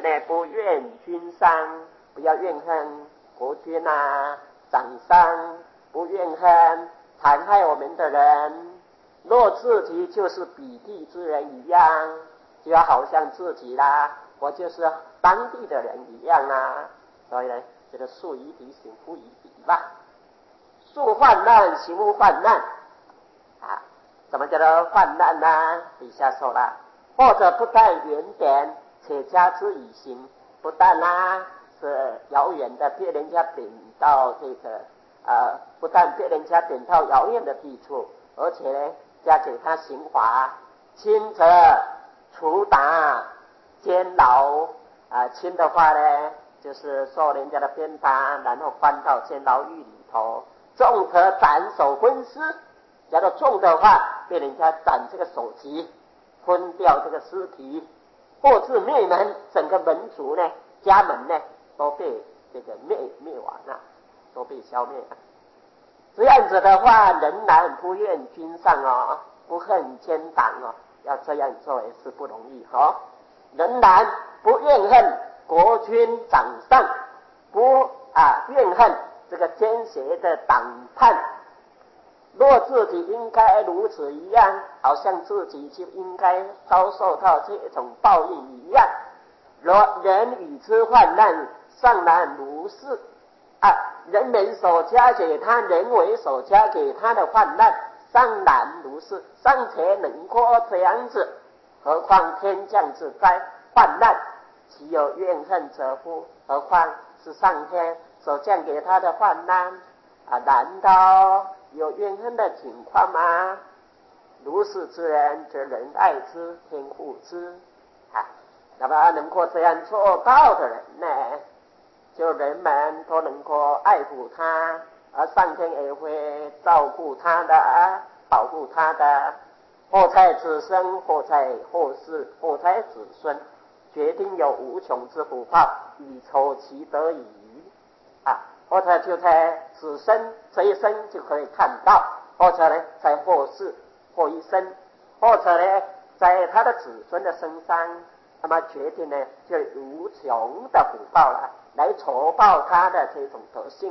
呢，不怨君上，不要怨恨国君啊、长上，不怨恨残害我们的人。若自己就是彼地之人一样，就要好像自己啦，我就是当地的人一样啊。所以呢，这个树以彼行不以彼吧。树患难，行无患难啊。什么叫做患难呢？底下说了，或者不但远点，且加之以行，不但是遥远的被人家点到这个不但被人家点到遥远的地处，而且呢加给他刑罚，轻则处打监牢轻的话呢就是受人家的鞭打，然后关到监牢狱里头；重则斩首分尸，假如重的话被人家斩这个首级，分掉这个尸体，或是灭门，整个门族呢、家门呢都被这个灭亡了，都被消灭了。这样子的话，仍然不怨君上哦，不恨奸党哦，要这样做也是不容易哦。仍然不怨恨国君长上，不怨恨这个奸邪的党叛。若自己应该如此一样，好像自己就应该遭受到这种报应一样。若人与之患难，尚然如是人们所加给他，人为所加给他的患难，尚然如是，尚且能过这样子，何况天降之灾患难，岂有怨恨者乎？何况是上天所降给他的患难难道有怨恨的情况吗？如是之人，则人爱之，天护之那么能够这样做到的人呢，就人们都能够爱护他，而上天也会照顾他的、保护他的，或在子孙，或在后世，或在子孙，决定有无穷之福报，以酬其德矣或者就在子孙这一生就可以看到，或者呢在后世或一生，或者呢在他的子孙的身上，那么决定呢就无穷的福报了，来酬报他的这种德性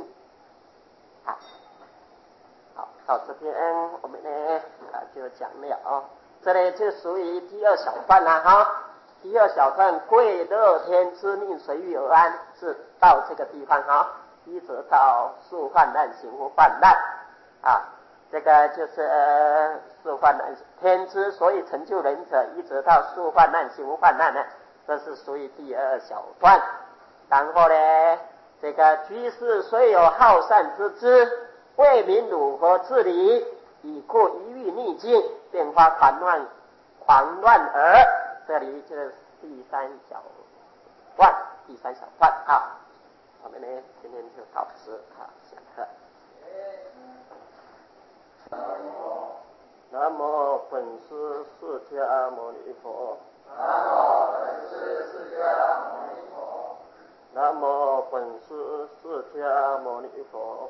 好，到这边我们呢就讲了这里就属于第二小段了第二小段贵乐天之命随遇而安，是到这个地方一直到树患难行无患难这个就是树患难天之所以成就人者，一直到树患难行无患难呢，这是属于第二小段。然后呢，这个居士虽有好善之知，为民如何治理，以故一遇逆境，便发狂乱而，这里就是第三小段我们呢今天就到此下课。南无本师释迦牟尼佛。南无本师释迦牟尼佛。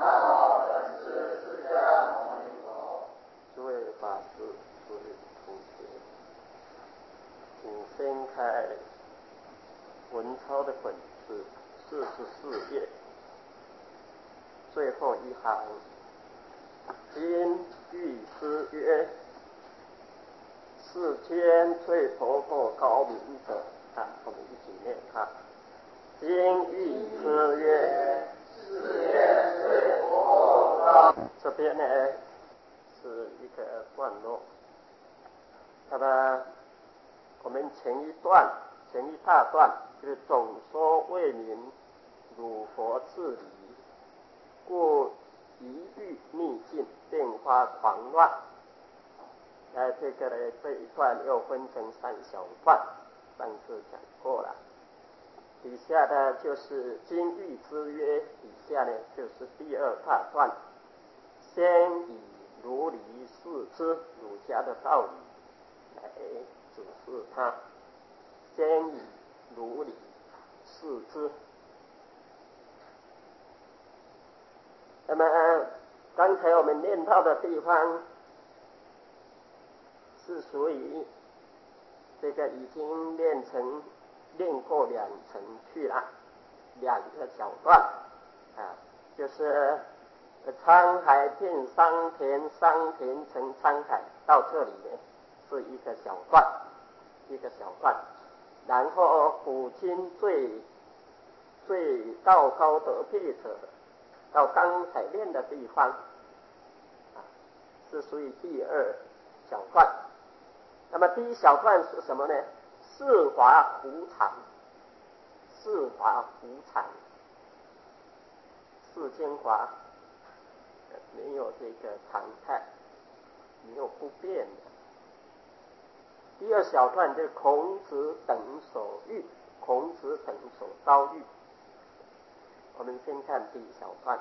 诸位法师、诸位同学，请掀开文钞的本子44页，最后一行。今欲之曰：世间最婆婆高明者我们一起念今欲之曰：世间最婆婆高明。这边呢是一个段落。那么我们前一大段就是总说为民如何治理，故一遇逆境，变化狂乱。这个呢，这一段又分成3小段，上次讲过了。底下呢就是今欲之曰，底下呢就是第二大段，先以如理事之，儒家的道理来指示他，先以如理事之。那么刚才我们念到的地方是属于这个已经练过两层去了，两个小段啊，就是沧海变桑田，桑田成沧海，到这里呢是一个小段，然后古今最道高得配者，到刚才练的地方是属于第二小段。那么第一小段是什么呢？世华无常，世间华没有这个常态，没有不变的。第二小段就是孔子等所遇，孔子等所遭遇。我们先看第一小段。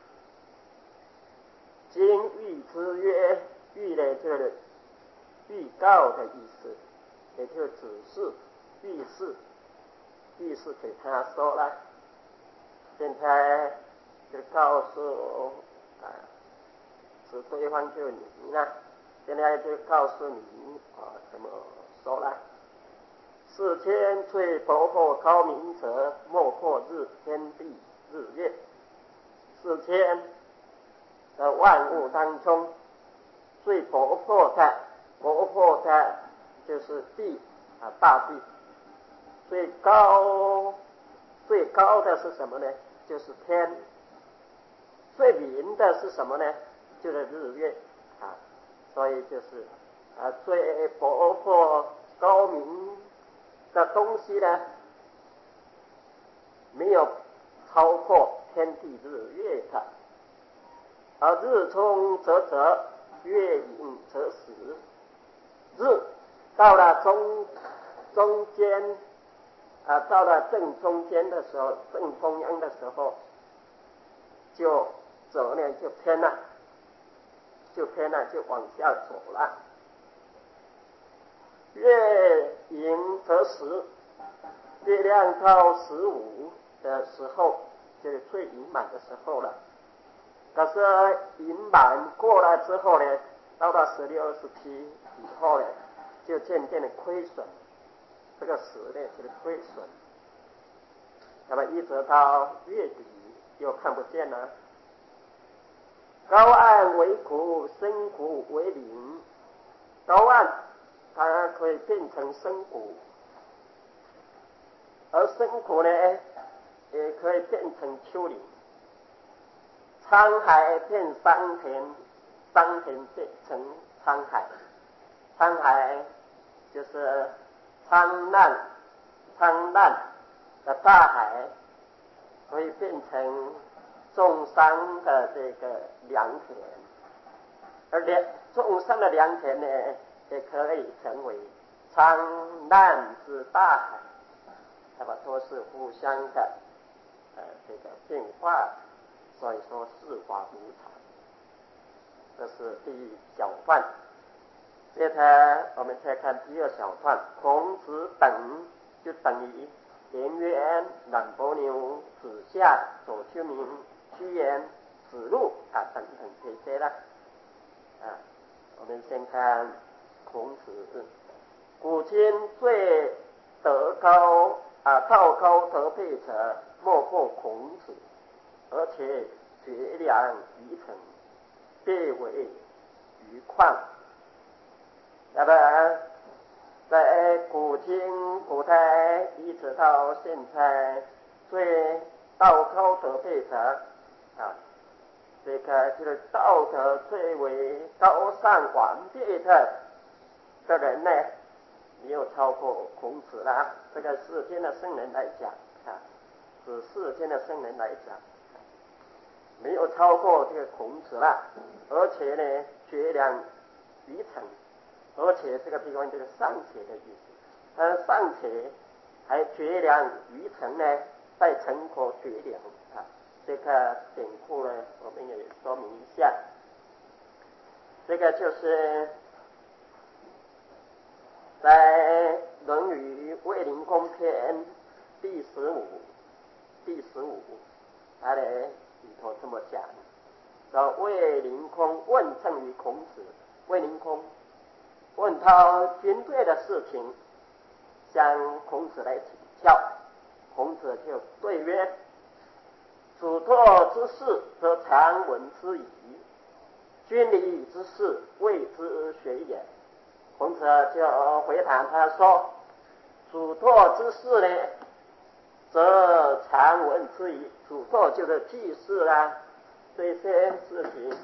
今喻之曰，喻呢就是预告的意思，也就指示、预示给他说了。现在就告诉指对方就是你呢，现在就告诉你怎么说了。世间最博获高明者，莫过天地日月。世间的万物当中，最博获的就是地大地。最高的是什么呢？就是天。最明的是什么呢？就是日月所以就是最博获高明的东西呢，没有超过天地日月的。而日出则昃，月隐则死。日到了中间到了正中间的时候，正中央的时候，就走呢就偏了，就往下走了。月盈则食，月亮到15的时候，就是最盈满的时候了。可是盈满过了之后呢，到了16、27以后呢，就渐渐的亏损，这个时呢就是亏损。那么一直到月底又看不见了。高岸为谷，深谷为林。高岸它可以变成深谷，而深谷呢也可以变成丘陵。沧海变桑田，桑田变成沧海。沧海就是苍烂的大海，可以变成种桑的这个良田，而种桑的良田呢，也可以成为苍烂之大海。那么都是互相的这个变化，所以说世华无常。这是第一小段。接着我们再看第二小段。孔子等就等于颜渊、冉伯牛、子夏、左丘明、屈原、子路等等这些了。我们先看孔子。古今最道高得配者，莫过孔子，而且绝良于诚，必为于旷。那么在古代一直到现在，最道高得配者这个就是道德最为高尚完备的人呢，没有超过孔子了。这个世间的圣人来讲指世间的圣人来讲，没有超过这个孔子了。而且呢，绝良于诚，而且这个地方就是尚且的意思。尚且还绝良于诚呢，在诚国绝良这个典故呢，我们也说明一下。这个就是在《论语·卫灵公篇》第15，它的里头这么讲：说卫灵公问政于孔子，卫灵公问他军队的事情，向孔子来请教。 曰：主拓之事，则常闻之矣；君礼之事，谓之学也。孔子就回答他说：主拓之事呢，则常闻之矣。主拓就是祭祀啊，这些事情。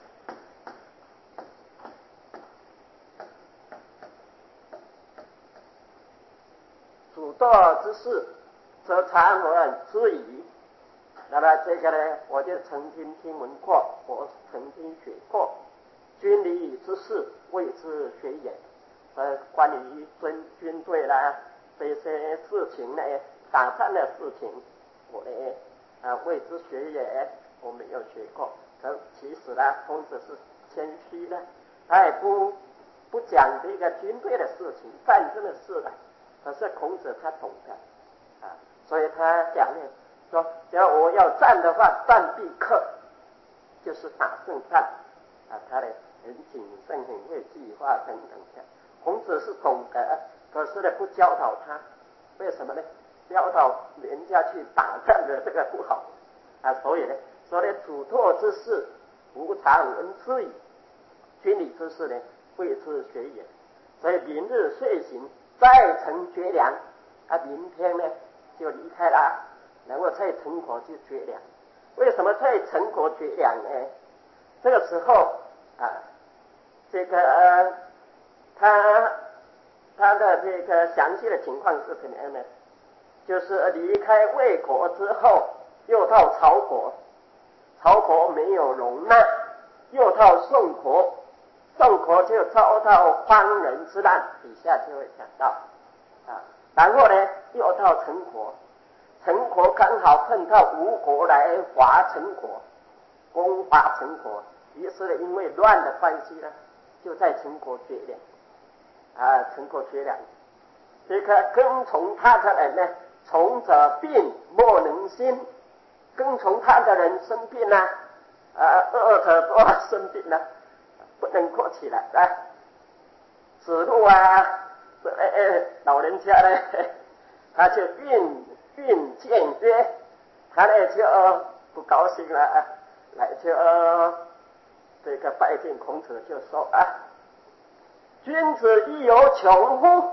主拓之事，则常闻之矣。那么这个呢，我就曾经听闻过，我曾经学过。军礼之事，谓之学也。关于军队啦这些事情呢，打仗的事情，我呢谓之学也，我没有学过。可其实呢，孔子是谦虚的，他也不讲这个军队的事情、战争的事的。可是孔子他懂的所以他讲呢，说只要我要战的话，战必克，就是打胜仗他呢很谨慎、很会计划等等的。孔子是懂得，可是呢不教导他，为什么呢？教导人家去打仗的这个不好所以呢，主拓之事，吾常闻之矣；军礼之事呢，谓之学也。所以明日遂行，再成绝粮明天呢就离开了，然后在陈国就绝粮。为什么在陈国绝粮呢？这个时候这个他的这个详细的情况是怎么样呢？就是离开魏国之后，又到曹国，曹国没有容纳，又到宋国，宋国就遭到荒人之难，底下就会讲到然后呢又到陈国，陈国刚好碰到吴国来伐陈国，攻伐陈国，于是呢因为乱的关系呢，就在陈国绝粮陈国绝粮。这个跟从他的人呢，从者病莫能兴，跟从他的人生病饿者多生病不能过起来子路老人家呢，他就运谏曰，他呢就不高兴了来就这个拜见孔子，就说君子亦有穷乎？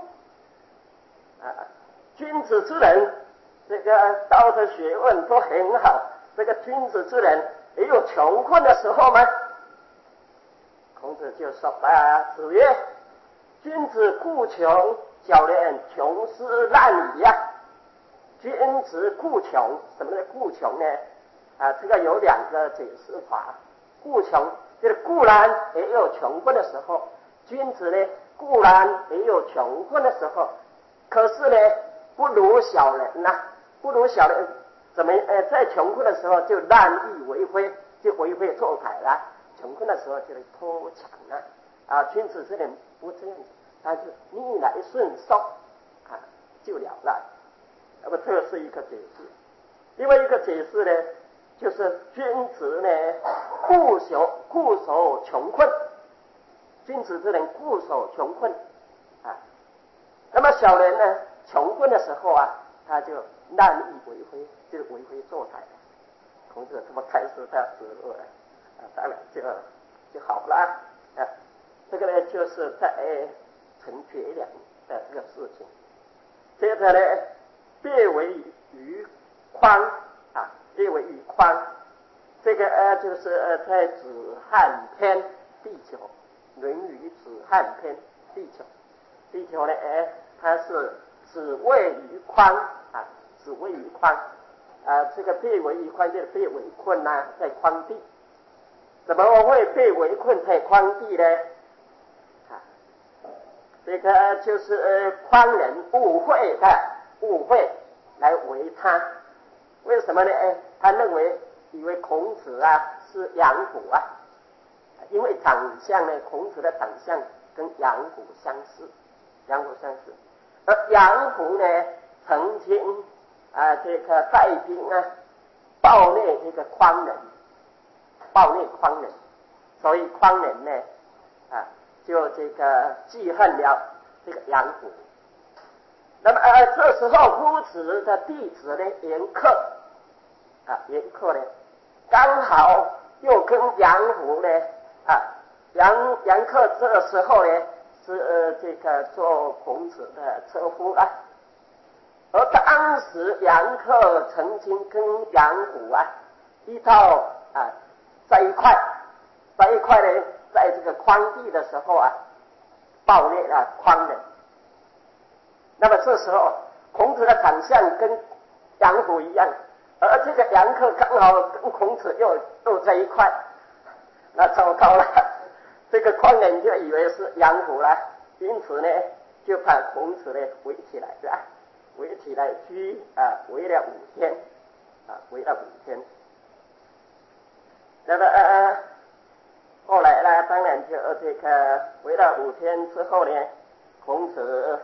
君子之人，这个道德学问都很好，这个君子之人也有穷困的时候吗？孔子就说子曰：君子固穷，小人穷斯滥矣君子固穷，什么叫固穷呢？这个有两个解释法。固穷就是固然也有穷困的时候，君子呢固然也有穷困的时候，可是呢不如小人不如小人怎么在穷困的时候就滥意为非，就为非作歹了，穷困的时候就偷抢君子之人不这样子，他就逆来顺受就了了。那么这是一个解释。另外一个解释呢，就是君子呢固守穷困，君子之人固守穷困那么小人呢穷困的时候他就滥意为非，就是为非作歹。孔子这么开始他指路当然就好了这个呢就是在成绝粮的这个事情。接着呢，别为于匡别为于匡，这个就是在子罕篇第9，论语子罕篇第9呢它是子谓于匡子谓于匡这个被为于匡就是被围困在匡地。怎么会被围困在匡地呢？这个就是匡人误会来围他。为什么呢？他以为孔子是阳谷因为长相呢，孔子的长相跟阳谷相似，而阳谷呢曾经这个带兵暴虐这个匡人，所以匡人呢就这个记恨了这个阳谷。那么这时候夫子的弟子呢严克严克呢，刚好又跟杨虎呢杨克这个时候呢是这个做孔子的车夫了，而当时杨克曾经跟杨虎一道在一块呢，在这个匡地的时候暴虐了匡人。那么这时候孔子的长相跟杨虎一样，而这个杨克刚好跟孔子又在一块，那糟糕了，这个匡人就以为是杨虎了，因此呢就把孔子呢围起来拘围了5天围了5天。那么后来呢，当然就这个围了5天之后呢，孔子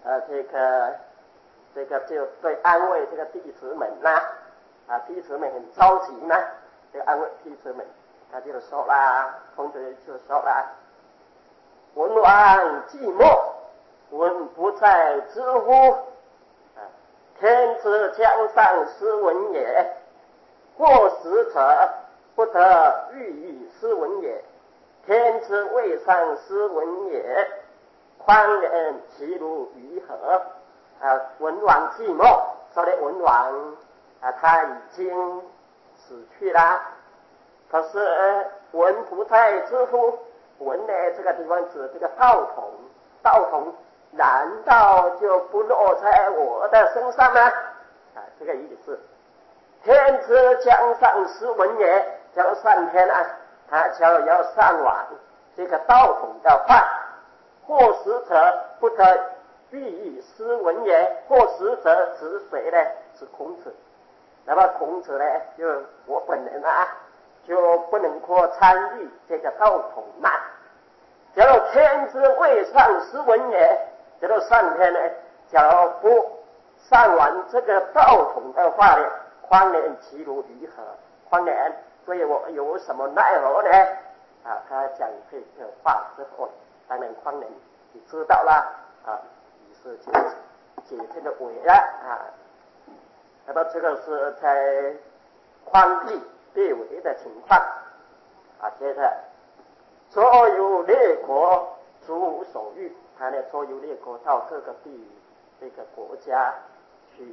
这个就对安慰这个弟子们弟子们很着急嘛，就安慰弟子们，他就说啦，孔子就说啦，文王寂寞，文不在知乎？天之将上斯文也，或使者不得欲以斯文也。天之未上斯文也，匡人其如于何？文王寂寞，说的文王他已经死去了，可是文不在知乎？文呢这个地方指这个道统难道就不落在我的身上吗？这个意思。天之将上斯文也，叫上天他就要上往这个道统的话，或使者不得欲以斯文也，或使者指谁呢？是孔子。那么孔子呢，就我本人就不能够参与这个道统嘛。假如天之未上斯文也，假如上天呢，假如不上完这个道统的话呢，匡人其如于何？匡人对我有什么奈何呢？他讲这个话之后，当然匡人就知道了于是就解这个围了那么这个是在匡地被围的情况接着周游列国，逐无所欲。他呢，周游列国到各个这个国家去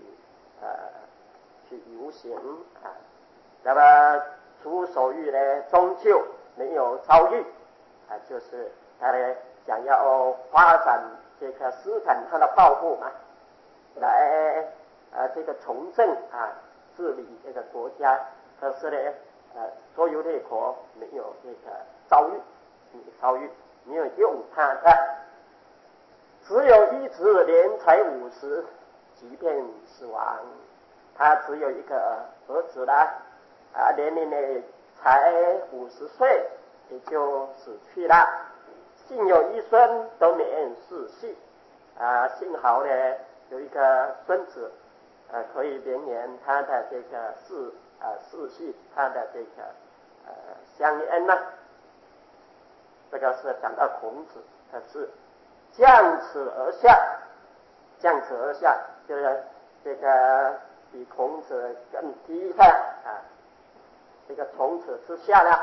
游行那么逐无所欲呢，终究没有遭遇就是他呢想要发展这个施展他的抱负嘛，来这个从政治理这个国家，可是呢周游列国没有这个遭遇，没有用他的，只有一子年才50，即便死亡。他只有一个儿子了年龄呢才50岁，也就死去了。幸有一孙，都免世系幸好呢有一个孙子可以绵延他的这个世系，他的这个香烟这个是讲到孔子的事。降此而下，就是这个比孔子更低的这个从此之下呢，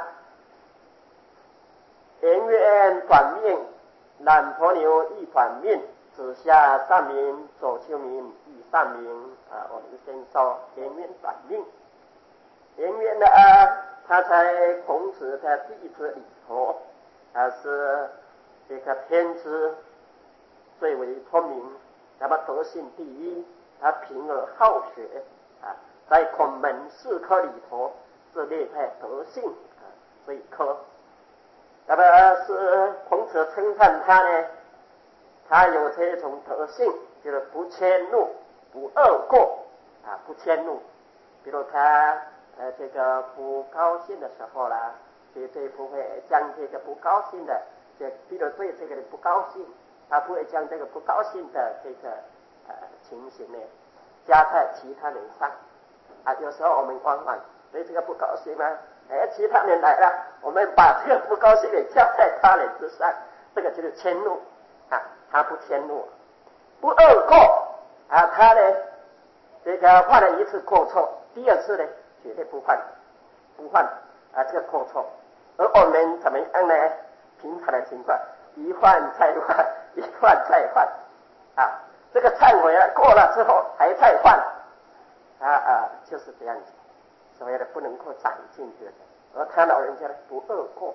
颜渊短命，懒婆牛亦短命，子夏善民，左丘明亦善民我们先说颜渊短命。颜渊呢他在孔子的弟子里头是这个天资最为聪明，那么德性第一，他平而好学在孔门4科里头是列在德性这一科。那么是孔子称赞他呢，他有这种德性，就是不迁怒，不贰过不迁怒。比如他这个不高兴的时候啦，绝对不会将这个不高兴的比如对这个人不高兴，他不会将这个不高兴的这个情形呢加在其他人上有时候我们往往对这个不高兴其他人来了，我们把这个不高兴也加在他人之上，这个就是迁怒他不迁怒，不贰过他呢这个犯了一次过错，第二次呢绝对不犯这个过错。而我们怎么样呢？平常的情况，一犯再犯，一犯再犯这个忏悔过了之后还再犯就是这样子，所谓的不能够长进的。而他老人家不恶过，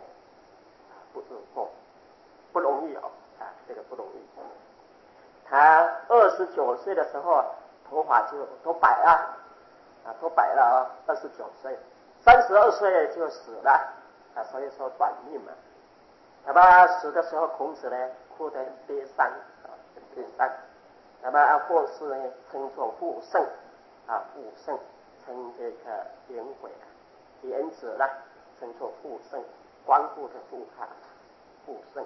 不容易这个不容易。他29岁的时候头发就都白了29岁，32岁就死了所以说短命嘛。那么死的时候，孔子呢哭得悲伤悲伤。那么后世呢称作复圣复圣，称这个颜回颜子呢称作复圣，光复的复复圣。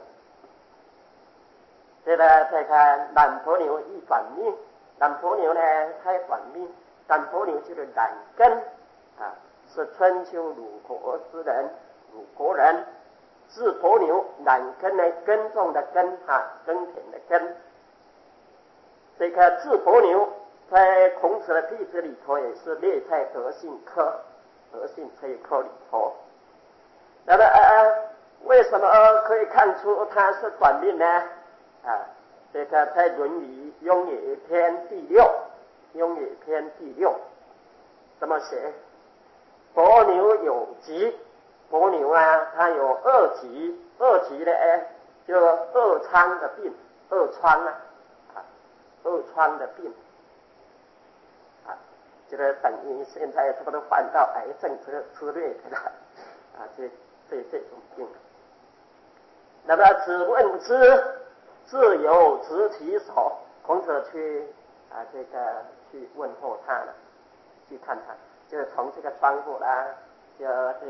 接着再看懒婆牛一短命，懒婆牛呢它短命，懒婆牛就是懒根是春秋鲁国之人，鲁国人。智婆牛懒根呢，耕种的耕耕田的耕。这个智婆牛在孔子的弟子里头也是列在德性科，德性这一科里头。那么为什么可以看出他是短命呢？这个在《论语·雍也篇》第六怎么写？伯牛有疾，伯牛它有恶疾，恶疾呢就恶疮的病，恶疮的病这个等于现在差不多患到癌症之类的这种病。那么子问之，自由执其手，孔子去这个去问候他了，去看他，就是从这个窗户就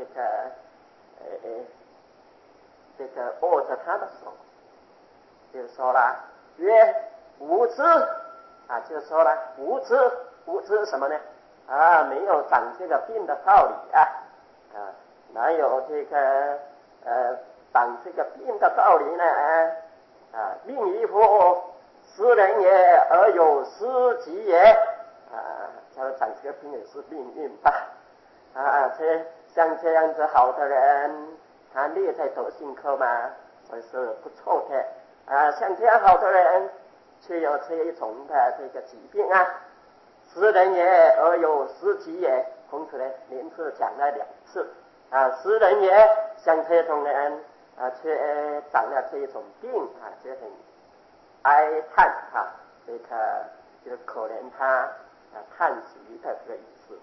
这个握着他的手，就说了曰无知就说了无知什么呢？没有长这个病的道理哪有这个长这个病的道理呢？命于乎斯人也，而有斯己也他说长这个病也是命运吧像这样子好的人，他列在德性科嘛，所以是不错的像这样好的人，却有这一种的这个疾病斯人也，而有斯己也。孔子呢连次讲了2次斯人也，像这种人却长了这一种病就很哀叹这个就可怜他叹息的这个意思。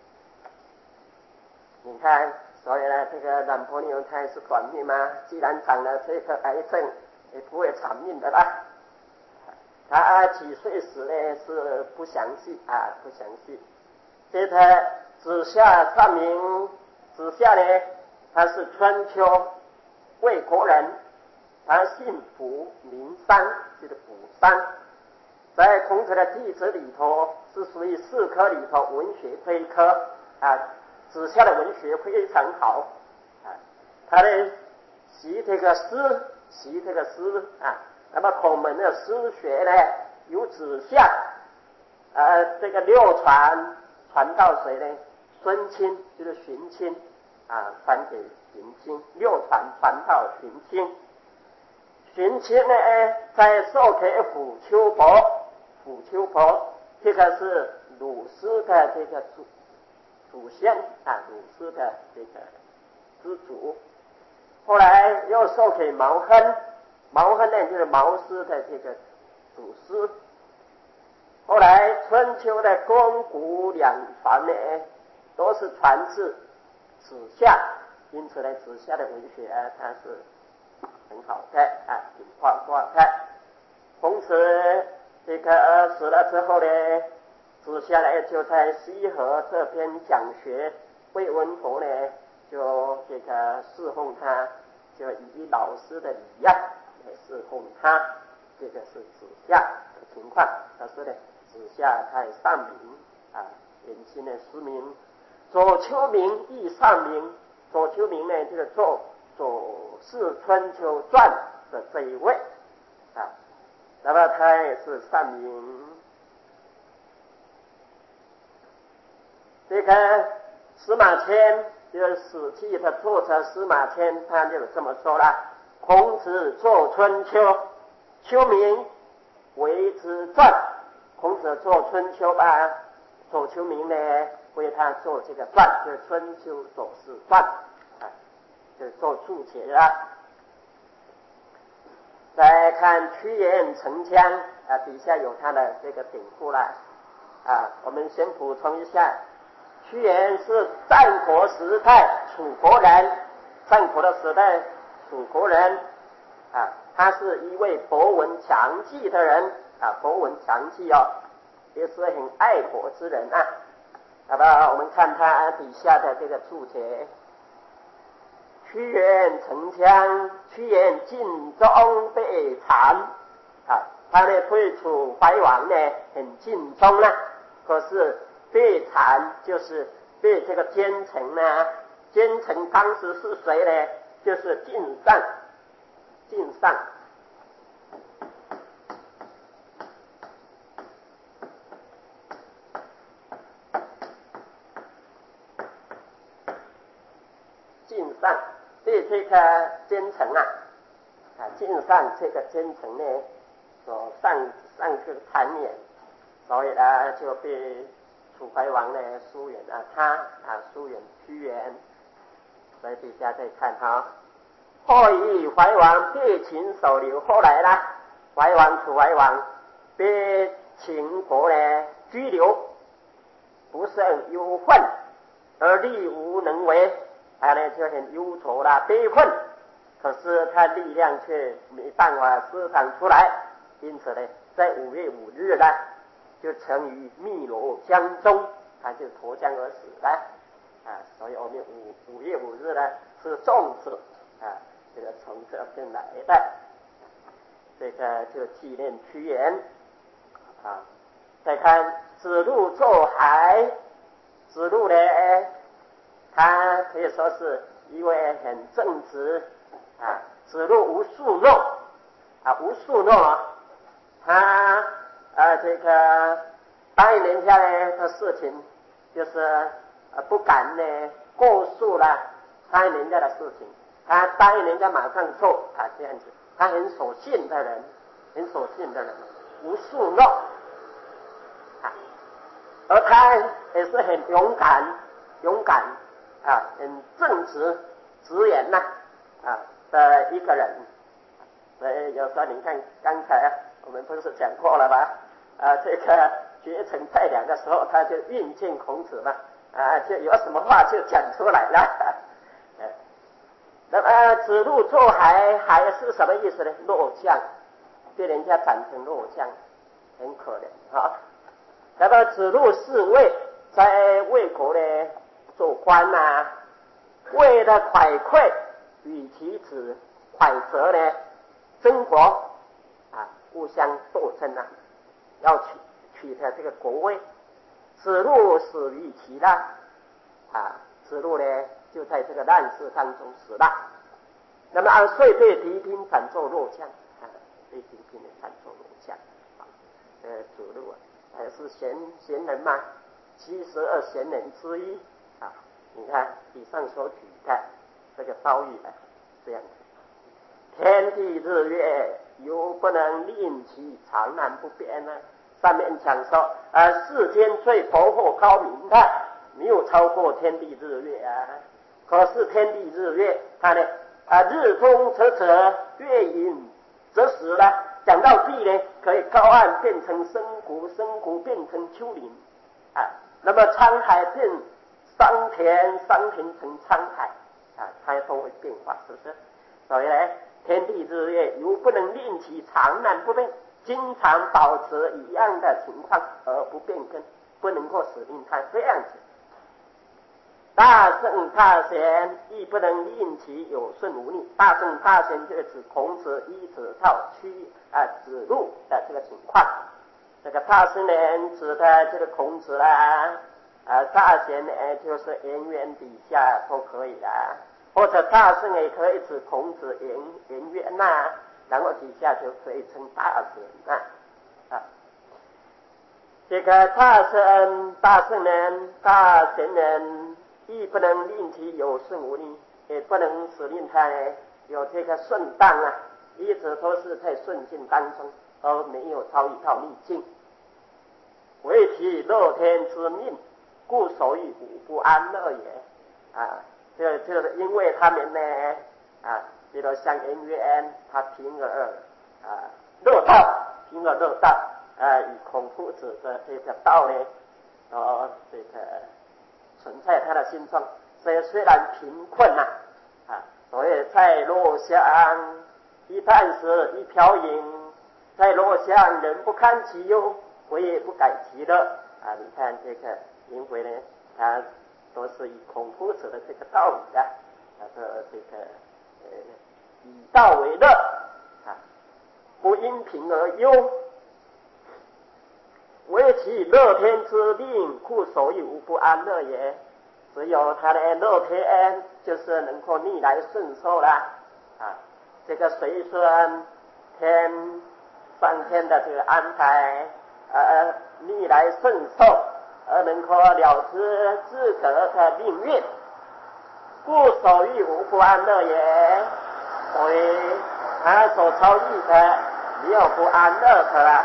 你看，所以呢，这个懒婆牛它是短命嘛，既然长了这个癌症，也不会长命的啦。他几岁死呢？是不详细不详细。接着子夏上明，子夏呢，他是春秋魏国人，他姓卜，名商，就是卜商。在孔子的弟子里头，是属于4科里头文学这一科子夏的文学非常好他呢习这个诗那么孔门的诗学呢由子夏这个流传到谁呢？孙卿，就是荀卿传给荀卿，流传到荀卿。荀卿呢在授给傅丘伯，这个是鲁师的这个祖先鲁师的这个之祖。后来又授给毛亨呢就是毛师的这个祖师。后来春秋的肱骨两传呢都是传自子夏，因此呢子夏的文学它是很好的挺宽广的。孔子这个死了之后呢，子夏呢就在西河这边讲学，魏文侯呢就这个侍奉他，就以老师的礼来侍奉他，这个是子夏的情况。他说呢，子夏太上明典型的实名。左丘明亦上明，左丘明呢就是左氏春秋传的这一位那么他也是上明。这个司马迁就是《史记》的作者司马迁，他就这么说了：孔子作春秋，秋名为之传。孔子作春秋吧，左丘明呢为他做这个传，就是《春秋左氏传》啊，就是做注解了。再看屈原沉江啊，底下有他的这个典故了啊。我们先补充一下，屈原是战国时代楚国人，战国的时代楚国人啊，他是一位博闻强记的人啊，博闻强记哦，也是很爱国之人啊。好吧，我们看他底下的这个注解。屈原沉江，屈原尽忠被谗啊，他呢对楚怀王呢很尽忠啦，可是被谗就是被这个奸臣呢，奸臣当时是谁呢？就是晋上，晋上。晋上对这个奸臣啊，晋上这个奸臣呢，所上个谗言，所以呢就被楚怀王呢疏远了他疏远屈原。所以底下再看哈，后以怀王被秦所留，后来呢，楚怀王被秦国呢拘留，不胜忧愤，而力无能为。他呢就很忧愁啦，悲愤，可是他力量却没办法释放出来，因此呢，在5月5日呢，就曾于汨罗江中，他就投江而死了所以我们5月5日呢是粽子这个从这边来的，这个就纪念屈原再看子路奏还，子路呢，他可以说是一位很正直子路无数诺无数诺他这个答应人家呢的事情，就是不敢呢过数了答应人家的事情，他答应人家马上做这样子，他很守信的人，无数诺而他也是很勇敢很正直直言的一个人。所以有时候你看刚才我们不是讲过了吧这个绝尘太良的时候，他就运见孔子嘛就有什么话就讲出来了那么子路奏还是什么意思呢？落将，被人家斩成落将，很可怜那么子路是魏，在魏国呢做官为了蒯聩与其子蒯泽呢争国互相斗争要取得这个国位，子路死于其难子路呢就在这个难事当中死了。那么遂被敌兵斩作落将被敌兵斩作落将子路也是贤人嘛，72贤人之一你看以上所举的这个遭遇这样子，天地日月犹不能令其长难不变上面讲说世间最博获高明的没有超过天地日月可是天地日月它呢日中则泽，月影则时了，讲到地呢可以高岸变成深谷，深谷变成丘陵那么沧海变桑田，桑田成沧海它都会变化，是不是？所以呢天地日月犹不能令其长难不变，经常保持一样的情况而不变更，不能够使令它这样子。大圣大贤亦不能令其有顺无逆，大圣大贤就是指孔子依止到子路的这个情况。这个大圣人指的这个孔子大贤呢就是颜渊底下都可以或者大圣也可以指孔子颜渊然后底下就可以称大贤这个大圣人大贤人亦不能令其有顺无逆，也不能使令它有这个顺当啊，一直都是在顺境当中，而没有遭遇到逆境。为其乐天之命，故所以无不安乐也。就是因为他们呢比如像颜渊，他平而乐道，与孔夫子的这个道呢，这个存在他的心中。所以虽然贫困所以在落乡一箪食一瓢饮，在落乡人不堪其忧，我也不改其乐你看这个颜回呢，他都是以孔夫子的这个道理他说这个以道为乐不因贫而忧，为其乐天之命，故所以无不安乐也。只有他的乐天就是能够逆来顺受啦这个随顺上天的这个安排逆来顺受，而能够了知自个的命运，故所以无不安乐也。所以他所遭遇的没有不安乐的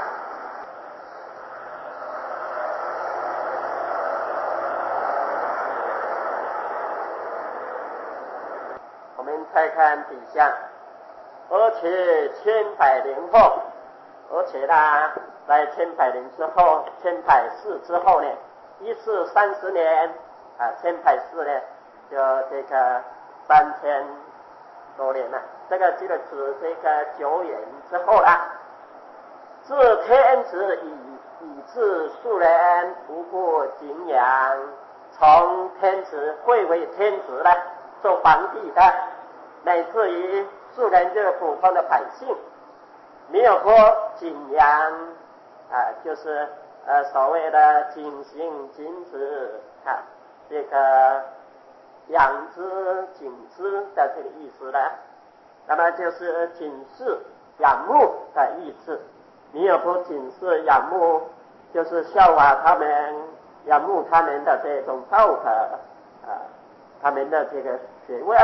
我们再看底下，而且10000年后，而且呢，在10000年之后，100世之后呢，1430年100世呢，就这个3000多年了。这个指这个久远之后啦，自天子以至庶人，无不敬仰，从天子贵为天子了，做皇帝的，乃至于庶人这个普通的百姓，没有说敬仰就是所谓的敬行敬止这个仰之敬之的这个意思呢，那么就是敬视仰慕的意思。没有不敬视仰慕，就是效法他们，仰慕他们的这种道德他们的这个学问，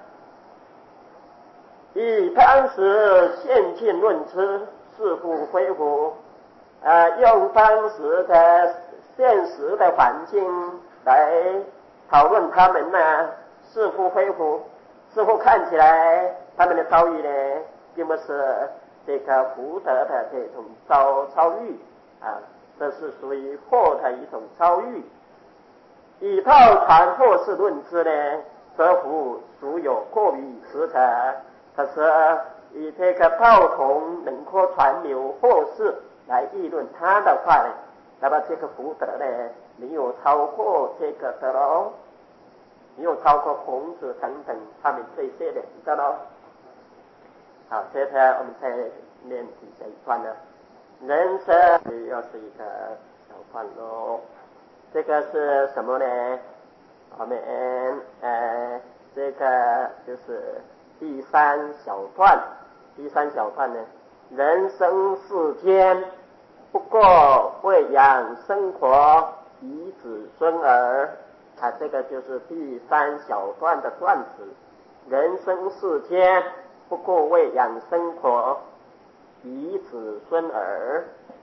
以当时现今论之，是复非乎用当时的现实的环境来讨论他们呢，是复非乎，似乎看起来他们的遭遇呢，并不是这个福德的这种遭遇这是属于祸的一种遭遇。以道传祸事论之呢，则乎孰有过于此者？可是以这个道统能够传流祸事来议论他的话呢，那么这个福德呢，没有超过这个的咯，没有超过孔子等等他们这些人的咯。好，接着我们再念起这一段呢，人生又是一个小段落。这个是什么呢？我们这个就是第三小段。第三小段呢，人生4天，不过为养生活，以子孙儿这个就是第三小段的段子。人生4天，不过为养生活，以子孙儿。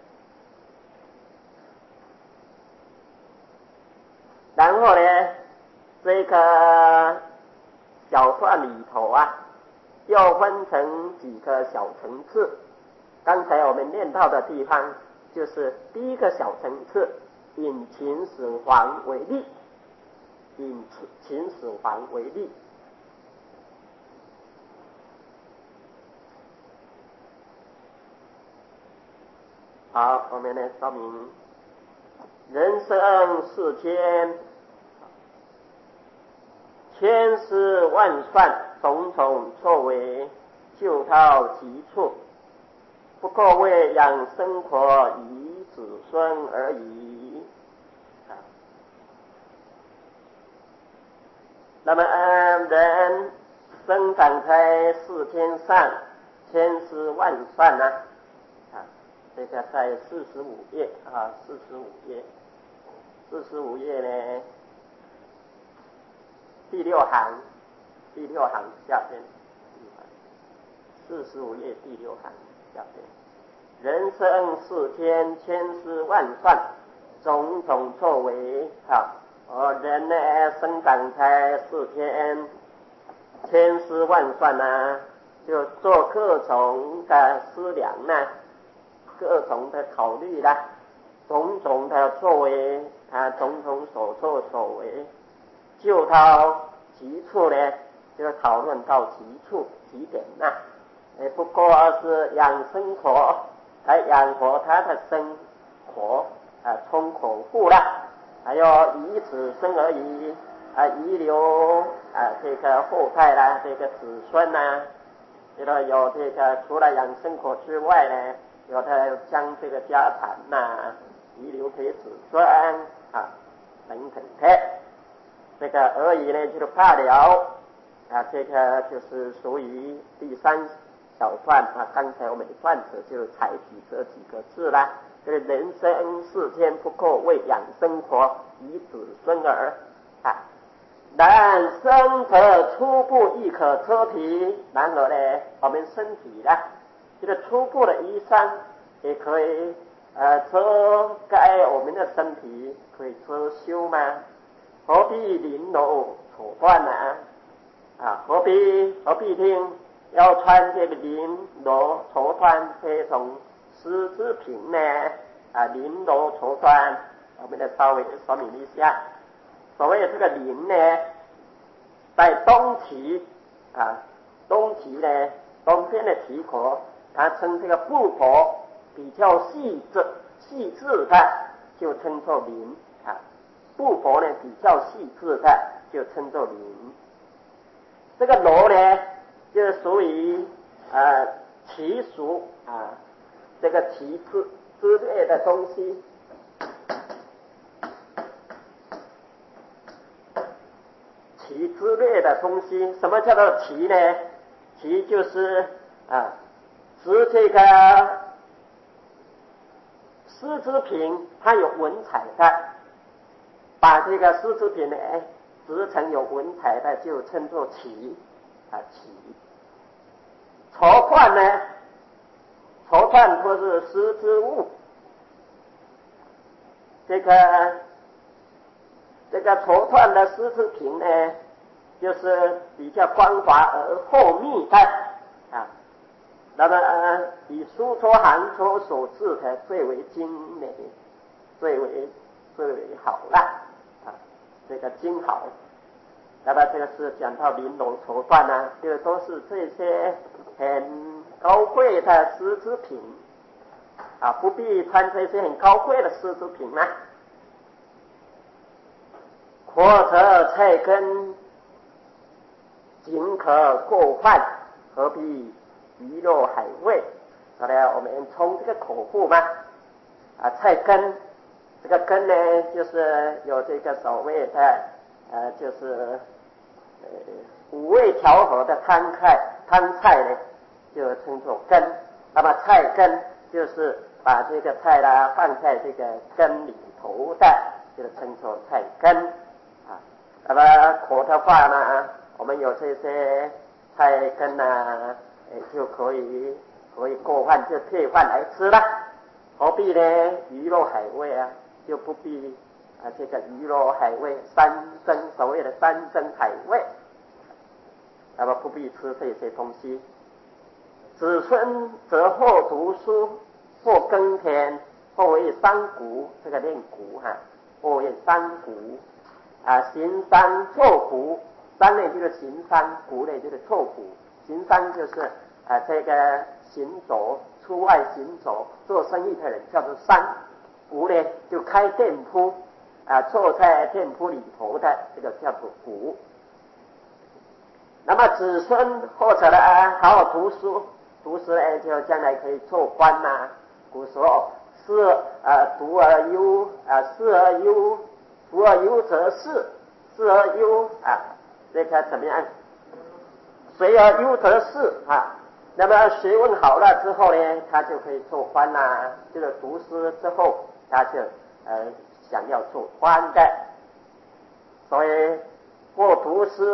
然后呢，这个小段里头又分成几个小层次。刚才我们念到的地方，就是第一个小层次，以秦始皇为例，以秦始皇为例。好，我们来说明人生4天，千丝万算，种种错为，就到其处，不过为养生活，以子孙而已。那么人生长在4天上，千丝万算这个在45页45页呢， 第六行下边，45页第6行下边，人生世间千丝万算，种种作为人呢生长在世间，千丝万算啊，就做各种的思量啊，各种的考虑啦，种种的作为种种所作所为，就到极处呢，就讨论到极处极点不过是养生活，来养活他的生活充口腹啦，还有以子孙而已遗留这个后代啦，这个子孙有这个除了养生活之外呢，有的将这个家产遗留给子孙等等的，这个而已呢就罢了这个就是属于第3小段刚才我们的段子就采取这几个字啦，这个人生世间不过为养生活，以子孙儿然身则初步亦可遮体，然而呢，我们身体这个初步的衣裳也可以遮盖我们的身体，可以遮羞吗？何必绫罗绸缎何必听要穿这个绫罗绸缎这种丝织品呢？绫罗绸缎，我们再稍微说明一下。所谓这个绫呢，在冬期冬天的皮壳，它称这个布帛比较细致的，就称作绫布帛呢比较细致的，就称作绫。这个罗呢，就是属于奇俗这个奇之类的东西。奇之类的东西，什么叫做奇呢？奇就是指这个丝织品，它有文彩的，把这个丝织品呢织成有文彩的，就称作奇奇。绸缎呢，绸缎或是丝织物，这个绸缎的丝织品呢，就是比较光滑而厚密的那么以书托行托所制的最为精美，最为好啦这个精好。那么这个是讲到绫罗绸缎这个都是这些很高贵的丝织品不必穿这些很高贵的丝织品或者菜根仅可过饭，何必鱼肉海味？好了，我们从这个口腹菜根，这个根呢，就是有这个所谓的就是五味调和的汤菜呢，就称作根。那么菜根就是把这个菜放在这个根里头的，就称作菜根那么口的话呢，我们有这些菜根就可以过饭，就配饭来吃了。何必呢？鱼肉海味就不必这个鱼肉海味所谓的三珍海味，那么不必吃这些东西。子孙则或读书，或耕田，或为商贾，这个练贾或为商贾行商作贾，商呢就是行商，贾呢就是作贾。行商就是这个行走，出外行走做生意的人叫做商，贾呢就开店铺坐在店铺里头的，这个叫做贾。那么子孙或者好好读书呢，就将来可以做官古时候是读而优仕而优，读而优则仕，仕而优这个怎么样？学而优则仕那么学问好了之后呢，他就可以做官就是读书之后，他就想要做官的。所以或读书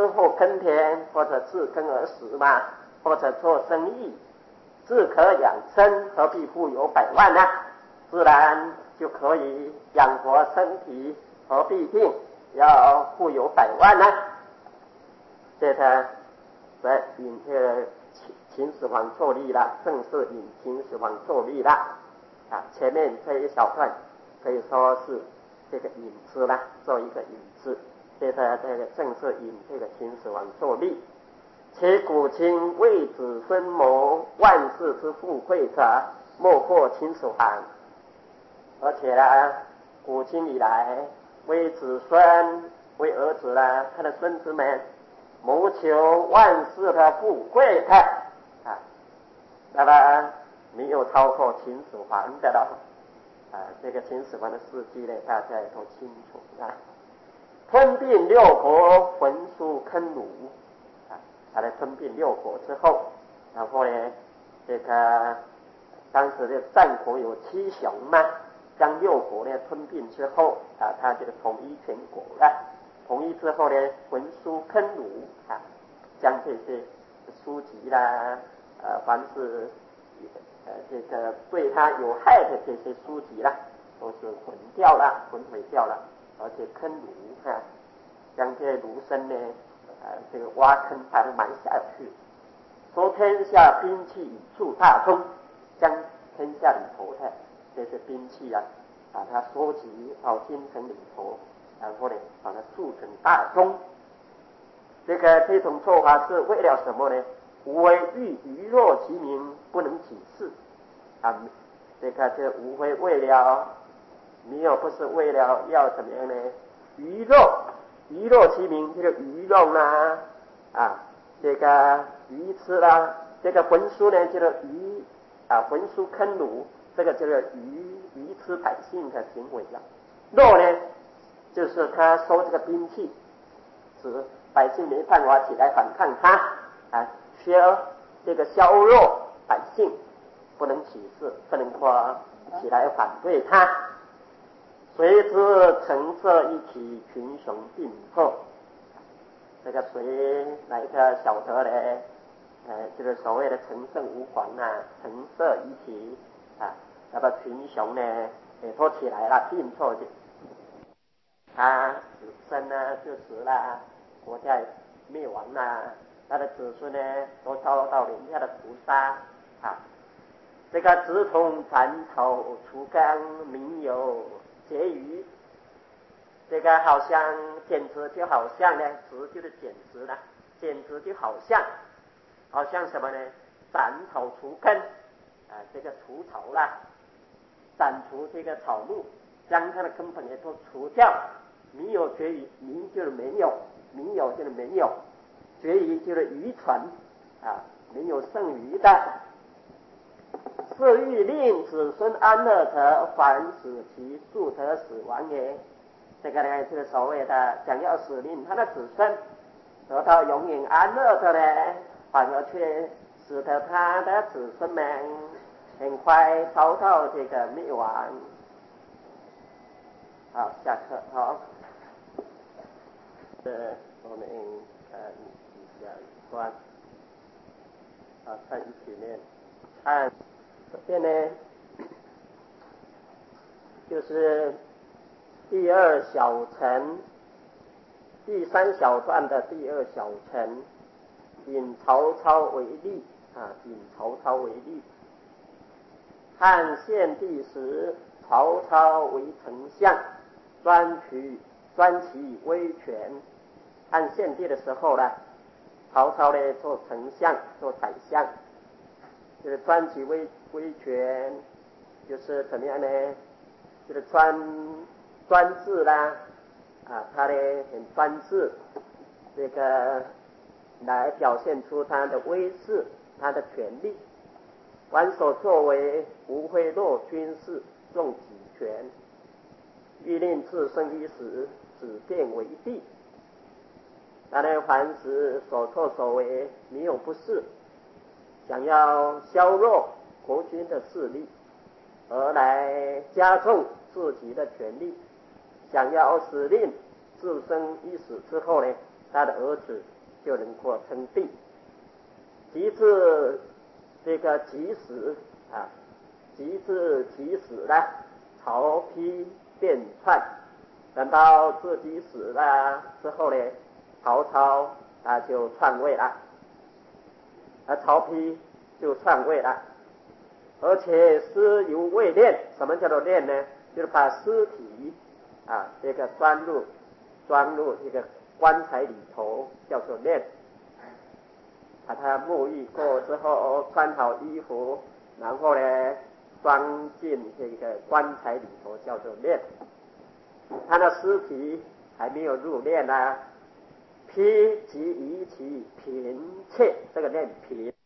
后耕田，或者自耕而食嘛，或者做生意，自可养生，何必富有百万呢？自然就可以养活身体，何必定要富有百万呢？这他在引这个秦始皇作例了，正是引秦始皇作例了啊。前面这一小段可以说是这个引子啦，做一个引子。这个正是引这个秦始皇作例。且古今为子孙谋万世之富贵者，莫过秦始皇。而且呢，古今以来为子孙、为儿子呢，他的孙子们谋求万世的富贵的啊，那么没有超过秦始皇的了啊。这个秦始皇的事迹呢，大家也都清楚啊。吞并六国，焚书坑儒啊，他来吞并六国之后，然后呢，这个当时的战国有七雄嘛，将六国呢吞并之后啊，他就统一全国了。统一之后呢，焚书坑儒啊，将这些书籍啦，凡是这个对他有害的这些书籍啦，都是焚毁掉了，而且坑儒啊，将这些儒生呢，这个挖坑把它埋下去，说天下兵器以铸大宗，将天下里头的这些兵器啊，把它收集到京城里头，然后呢，把它铸成大宗。这种做法是为了什么呢？无为欲娱乐其民，不能起事啊。这无非为了没有，不是为了要怎么样呢？娱乐其民，这个娱乐啦啊，这个愚痴啦，这个焚书呢，这个焚书坑儒，这个就是愚痴百姓的行为了。乐呢，就是他收这个兵器，使百姓没办法起来反抗他啊，这个削弱百姓，不能起事，不能说起来反对他。随之成色一体，群雄并后。这个谁哪一个晓得呢？就是所谓的成胜吴广啊，成色一体啊，那么群雄呢也都起来了，并凑的。他子孙呢就死了，国家灭亡了，他的子孙呢都遭到人家的屠杀啊。这个直通斩草除纲，民有结余。这个好像简直就好像呢，直就是简直了，简直就好像什么呢？斩草除根啊，这个除草啦，斩除这个草木，将它的根本也都除掉。民有绝余，民就是没有，民有就是没有，绝余就是愚蠢啊，没有剩余的。是欲令子孙安乐者，反使其速得死亡也。这个呢，就是所谓的想要使令他的子孙得到永远安乐的呢，反而却使得他的子孙们很快遭到这个灭亡。好，下课好。我们下一段看一起念。看这边呢，就是第二小层，第三小段的第二小层，引曹操为例啊，引曹操为例。汉献帝时，曹操为丞相，专其威权。汉献帝的时候呢，曹操呢做丞相，做宰相，就是专其威权，就是怎么样呢？就是专制啦，他呢很专制，这个来表现出他的威势，他的权力。凡所作为，无非弱军事，重己权，欲令自身一时，指变为帝。他呢，凡是所作所为，没有不是，想要削弱国君的势力，而来加重自己的权力，想要使令自身一死之后呢，他的儿子就能够称帝。及至这个及时啊，及至其死呢，曹丕便篡。等到自己死了之后呢，曹操就篡位了，曹丕就篡位了，而且尸犹未炼。什么叫做炼呢？就是把尸体这个装入这个棺材里头，叫做炼。把它沐浴过之后，穿好衣服，然后呢装进这个棺材里头，叫做炼。他的尸体还没有入殓呢，披即以其嫔妾，这个炼嫔。